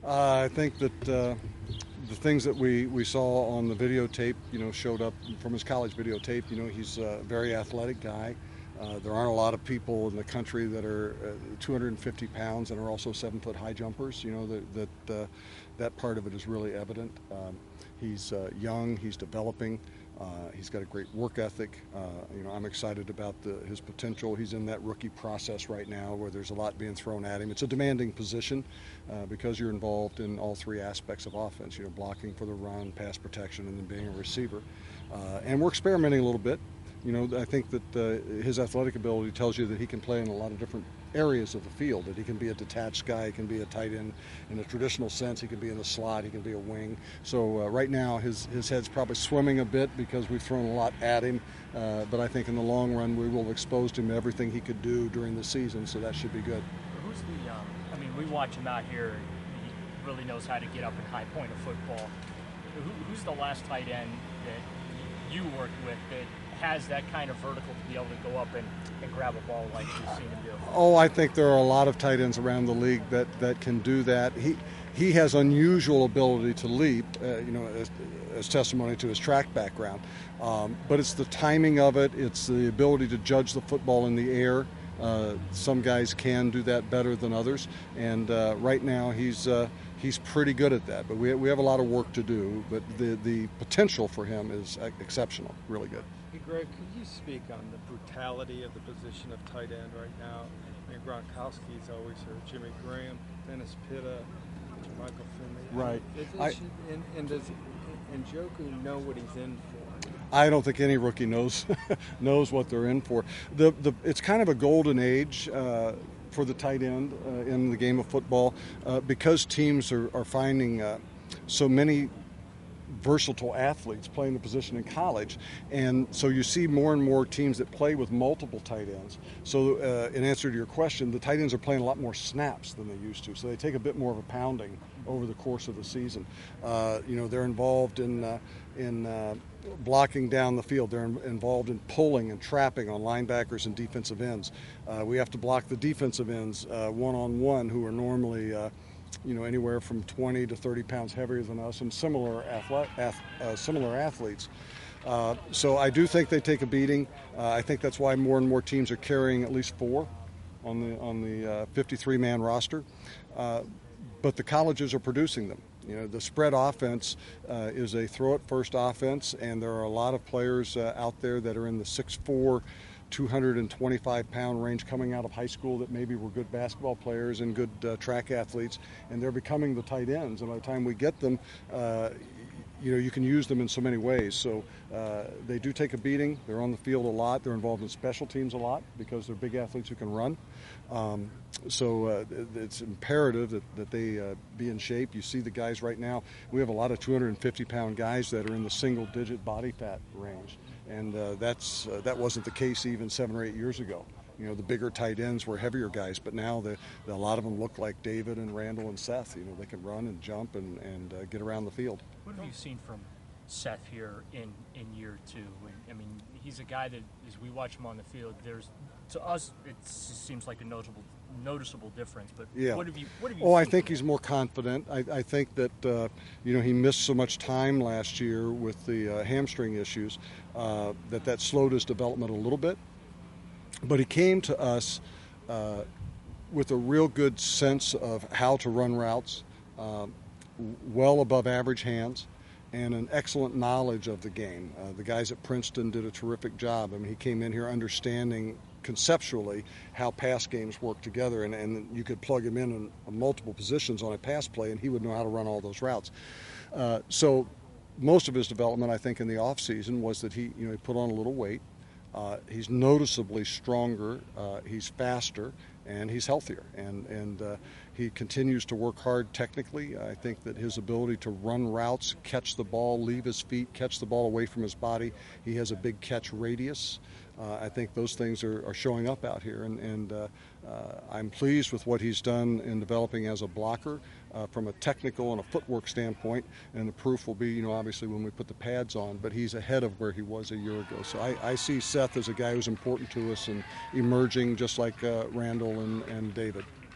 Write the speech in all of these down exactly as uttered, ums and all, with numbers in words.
Uh, I think that uh, the things that we, we saw on the videotape, you know, showed up from his college videotape. You know, he's a very athletic guy. Uh, there aren't a lot of people in the country that are uh, two hundred fifty pounds and are also seven-foot high jumpers. You know, that that, uh, that part of it is really evident. Um, he's uh, young. He's developing. Uh, he's got a great work ethic. Uh, you know, I'm excited about the, his potential. He's in that rookie process right now where there's a lot being thrown at him. It's a demanding position uh, because you're involved in all three aspects of offense, you know, blocking for the run, pass protection, and then being a receiver. Uh, and we're experimenting a little bit. You know, I think that uh, his athletic ability tells you that he can play in a lot of different areas of the field, that he can be a detached guy, he can be a tight end in a traditional sense, he can be in the slot, he can be a wing. So uh, right now his, his head's probably swimming a bit because we've thrown a lot at him, uh, but I think in the long run we will have exposed him to everything he could do during the season, so that should be good. Who's the, um, I mean, we watch him out here, he really knows how to get up in high point of football. Who, who's the last tight end that you worked with that has that kind of vertical to be able to go up and, and grab a ball like you've seen him do? Oh, I think there are a lot of tight ends around the league that, that can do that. He he has unusual ability to leap, uh, you know, as, as testimony to his track background. Um, but it's the timing of it. It's the ability to judge the football in the air. Uh, some guys can do that better than others, and uh, right now he's uh, he's pretty good at that. But we we have a lot of work to do. But the the potential for him is exceptional, really good. Hey Greg, could you speak on the brutality of the position of tight end right now? I mean, Gronkowski's always hurt, Jimmy Graham, Dennis Pitta, Michael Finley. Right. Is, is, I, and, and does and Njoku know what he's in for? I don't think any rookie knows knows what they're in for. The the it's kind of a golden age uh, for the tight end uh, in the game of football uh, because teams are, are finding uh, so many versatile athletes playing the position in college, and so you see more and more teams that play with multiple tight ends. So uh, in answer to your question, the tight ends are playing a lot more snaps than they used to, so they take a bit more of a pounding over the course of the season. Uh, you know, they're involved in uh, in uh, blocking down the field. They're in, involved in pulling and trapping on linebackers and defensive ends. Uh, we have to block the defensive ends uh, one-on-one, who are normally uh, you know, anywhere from twenty to thirty pounds heavier than us, and similar athlete, ath, uh, similar athletes. Uh, so I do think they take a beating. Uh, I think that's why more and more teams are carrying at least four on the on the uh, fifty-three man roster. Uh, but the colleges are producing them. You know, the spread offense uh, is a throw-it-first offense, and there are a lot of players uh, out there that are in the six four, two hundred twenty-five pound range coming out of high school that maybe were good basketball players and good uh, track athletes, and they're becoming the tight ends. And by the time we get them, uh, you know, you can use them in so many ways. So uh, they do take a beating. They're on the field a lot. They're involved in special teams a lot because they're big athletes who can run. Um, so uh, it's imperative that, that they uh, be in shape. You see the guys right now. We have a lot of two hundred fifty pound guys that are in the single-digit body fat range. And uh, that's uh, that wasn't the case even seven or eight years ago. You know, the bigger tight ends were heavier guys, but now the, the, a lot of them look like David and Randall and Seth. You know, they can run and jump and, and uh, get around the field. What have you seen from Seth here in, in year two? And, I mean, he's a guy that, as we watch him on the field, there's to us it seems like a noticeable noticeable difference. But yeah. what have you what have you? Oh, seen I think he's more confident. I, I think that uh, you know, he missed so much time last year with the uh, hamstring issues uh, that that slowed his development a little bit. But he came to us uh, with a real good sense of how to run routes, uh, well above average hands, and an excellent knowledge of the game. Uh, the guys at Princeton did a terrific job. I mean, he came in here understanding conceptually how pass games work together, and, and you could plug him in in multiple positions on a pass play, and he would know how to run all those routes. Uh, so most of his development, I think, in the offseason was that he, you know, he put on a little weight. Uh, he's noticeably stronger, uh, he's faster, and he's healthier. And, and uh, he continues to work hard technically. I think that his ability to run routes, catch the ball, leave his feet, catch the ball away from his body, he has a big catch radius. Uh, I think those things are, are showing up out here, and, and uh, uh, I'm pleased with what he's done in developing as a blocker uh, from a technical and a footwork standpoint, and the proof will be, you know, obviously when we put the pads on, but he's ahead of where he was a year ago. So I, I see Seth as a guy who's important to us and emerging just like uh, Randall and, and David.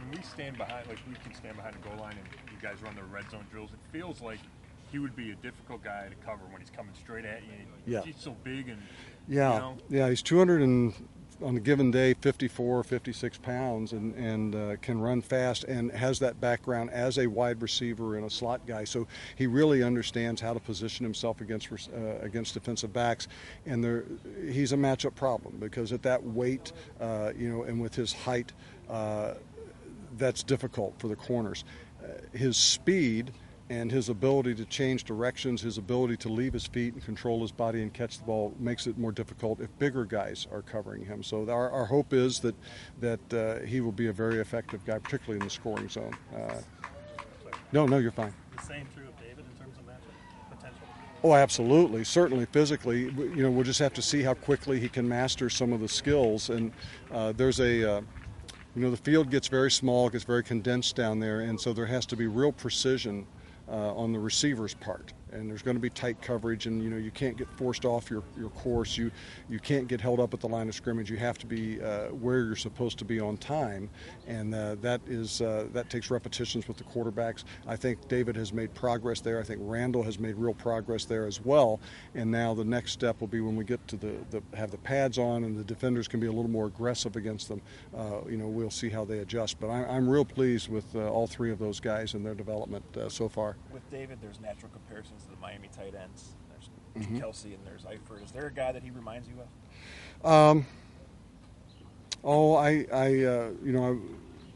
when we stand behind, like we can stand behind the goal line and you guys run the red zone drills, it feels like he would be a difficult guy to cover when he's coming straight at you. Yeah. He's so big and, yeah, you know. Yeah, he's two hundred and, on a given day, fifty-four, fifty-six pounds and, and uh, can run fast and has that background as a wide receiver and a slot guy. So he really understands how to position himself against uh, against defensive backs. And there, he's a matchup problem because at that weight, uh, you know, and with his height, uh, that's difficult for the corners. Uh, his speed and his ability to change directions, his ability to leave his feet and control his body and catch the ball makes it more difficult if bigger guys are covering him. So our, our hope is that that uh, he will be a very effective guy, particularly in the scoring zone. Uh, no, no, you're fine. The same true of David in terms of matchup potential? Oh, absolutely. Certainly physically. You know, we'll just have to see how quickly he can master some of the skills. And uh, there's a... Uh, You know, the field gets very small, gets very condensed down there, and so there has to be real precision uh, on the receiver's part. And there's going to be tight coverage, and you know you can't get forced off your, your course. You you can't get held up at the line of scrimmage. You have to be uh, where you're supposed to be on time, and uh, that is uh, that takes repetitions with the quarterbacks. I think David has made progress there. I think Randall has made real progress there as well. And now the next step will be when we get to the, the have the pads on and the defenders can be a little more aggressive against them. Uh, you know we'll see how they adjust. But I, I'm real pleased with uh, all three of those guys and their development uh, so far. With David, there's natural comparisons to the Miami tight ends. There's Mm-hmm. Kelsey and there's Eifert. Is there a guy that he reminds you of? Um, oh, I, I uh, you know, I,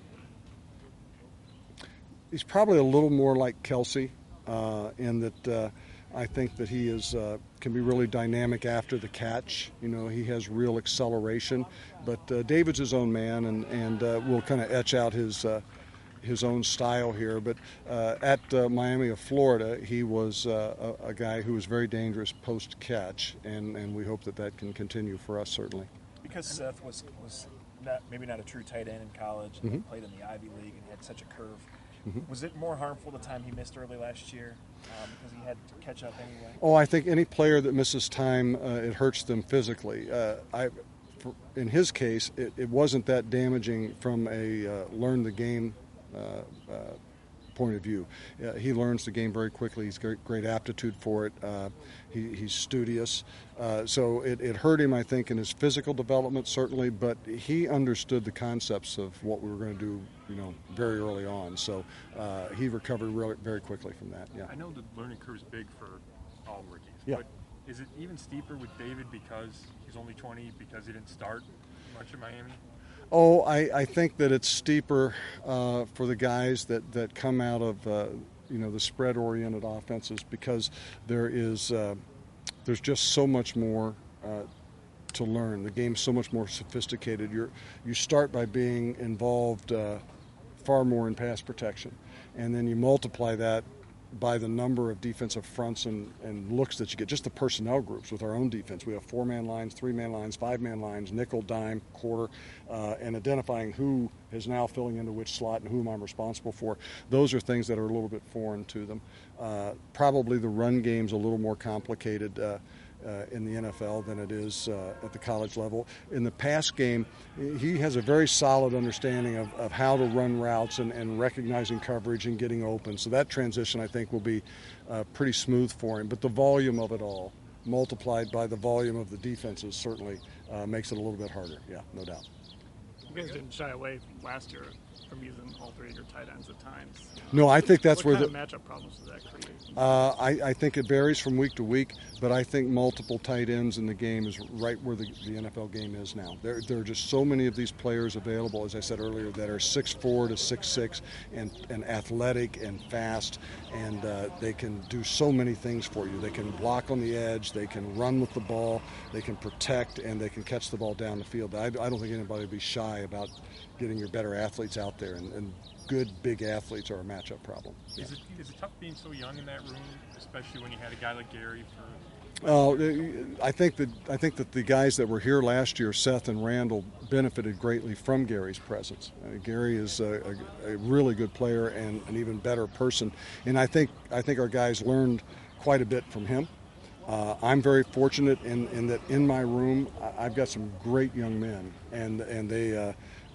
he's probably a little more like Kelsey uh, in that uh, I think that he is uh, can be really dynamic after the catch. You know, he has real acceleration. But uh, David's his own man, and and uh, will kind of etch out his. Uh, his own style here, but uh, at uh, Miami of Florida, he was uh, a, a guy who was very dangerous post-catch, and, and we hope that that can continue for us, certainly. Because Seth was was not, maybe not a true tight end in college, and Mm-hmm. he played in the Ivy League and had such a curve. Mm-hmm. Was it more harmful the time he missed early last year um, because he had to catch up anyway? Oh, I think any player that misses time, uh, it hurts them physically. Uh, I, for, in his case, it, it wasn't that damaging from a uh, learn the game Uh, uh, point of view. Uh, he learns the game very quickly. He's got great aptitude for it. Uh, he, he's studious. Uh, so it, it hurt him, I think, in his physical development, certainly, but he understood the concepts of what we were going to do, you know, very early on. So uh, he recovered really, very quickly from that, yeah. I know the learning curve is big for all rookies, Yeah. but is it even steeper with David because he's only twenty, because he didn't start much in Miami? Oh, I, I think that it's steeper uh, for the guys that, that come out of uh, you know the spread-oriented offenses because there is uh, there's just so much more uh, to learn. The game's so much more sophisticated. You're you start by being involved uh, far more in pass protection, and then you multiply that by the number of defensive fronts and, and looks that you get, just the personnel groups with our own defense. We have four-man lines, three-man lines, five-man lines, nickel, dime, quarter, uh, and identifying who is now filling into which slot and whom I'm responsible for. Those are things that are a little bit foreign to them. Uh, probably the run game's a little more complicated uh, uh, in the N F L than it is uh, at the college level. In the pass game, he has a very solid understanding of, of how to run routes and, and recognizing coverage and getting open. So that transition, I think, will be uh, pretty smooth for him. But the volume of it all, multiplied by the volume of the defenses, certainly uh, makes it a little bit harder. Yeah, no doubt. You guys didn't shy away last year from using all three of your tight ends at times. No, I think that's what where kind the of matchup problems does that create? Uh, I, I think it varies from week to week, but I think multiple tight ends in the game is right where the, the N F L game is now. There, there are just so many of these players available, as I said earlier, that are six four to six six and, and athletic and fast, and uh, they can do so many things for you. They can block on the edge, they can run with the ball, they can protect, and they can catch the ball down the field. I, I don't think anybody would be shy about getting your better athletes out there, and, and good big athletes are a matchup problem. Yeah. Is it is it tough being so young in that room, especially when you had a guy like Gary for? Uh, I think that I think that the guys that were here last year, Seth and Randall, benefited greatly from Gary's presence. Uh, Gary is a, a, a really good player and an even better person, and I think I think our guys learned quite a bit from him. Uh, I'm very fortunate in, in that in my room I've got some great young men, and and they. Uh,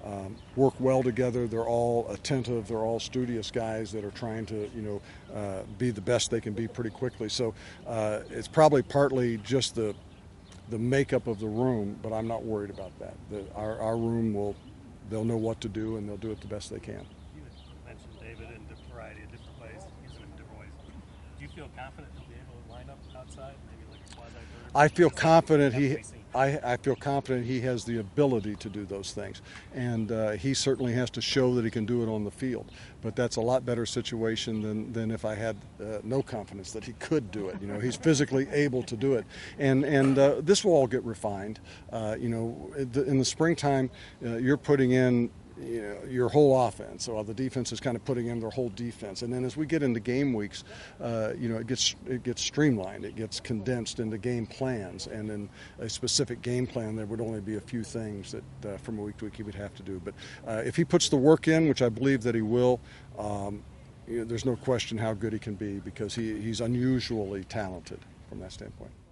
um, work well together. They're all attentive. They're all studious guys that are trying to, you know, uh, be the best they can be pretty quickly. So uh, it's probably partly just the the makeup of the room, but I'm not worried about that. The, our, our room will, they'll know what to do, and they'll do it the best they can. You mentioned David in a variety of different ways, using him in different ways. Do you feel confident he'll be able to line up outside, maybe like a quasi-third? I feel confident he. I, I feel confident he has the ability to do those things, and uh, he certainly has to show that he can do it on the field. But that's a lot better situation than, than if I had uh, no confidence that he could do it. You know, he's physically able to do it, and and uh, this will all get refined. Uh, you know, in the springtime, uh, you're putting in, you know, your whole offense. So the defense is kind of putting in their whole defense, and then as we get into game weeks, uh, you know, it gets it gets streamlined. It gets condensed into game plans, and in a specific game plan, there would only be a few things that uh, from week to week he would have to do. But uh, if he puts the work in, which I believe that he will, um, you know, there's no question how good he can be, because he, he's unusually talented from that standpoint.